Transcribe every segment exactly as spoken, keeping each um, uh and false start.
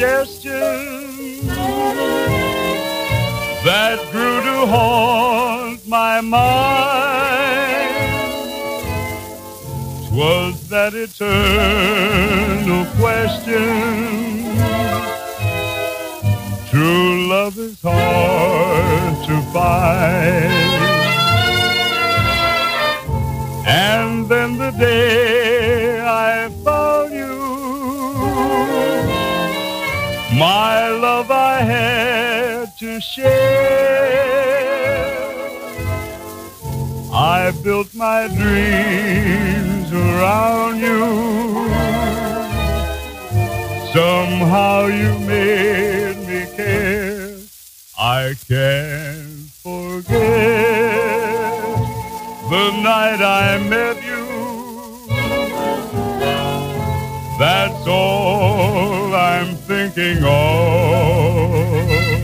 suggestion that grew to haunt my mind. 'Twas that eternal question, true love is hard to find. And then the day I found you, my love I had to share. I built my dreams around you. Somehow you made me care. I can't forget the night I met you. That's all I'm thinking of.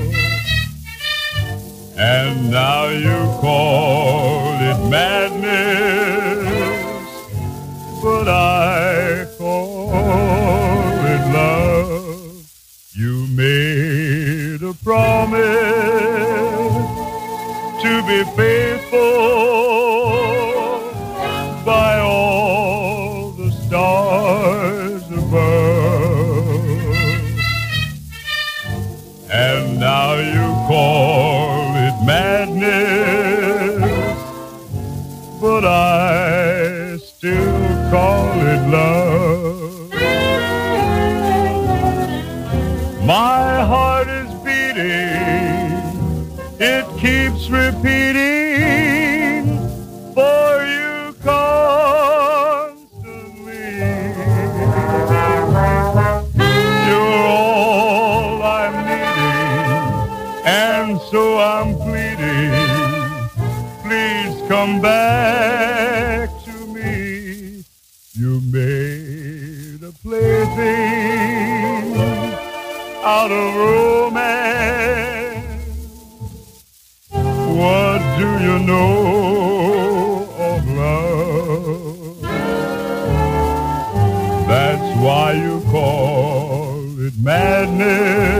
And now you call it madness, but I call it love. You made a promise to be faithful by all the stars above. And now you call it madness, but I still call it love. My heart is beating, it keeps repeating for you constantly. You're all I'm needing, and so I'm pleading, please come back to me. You made a plaything out of romance. What do you know of love? That's why you call it madness.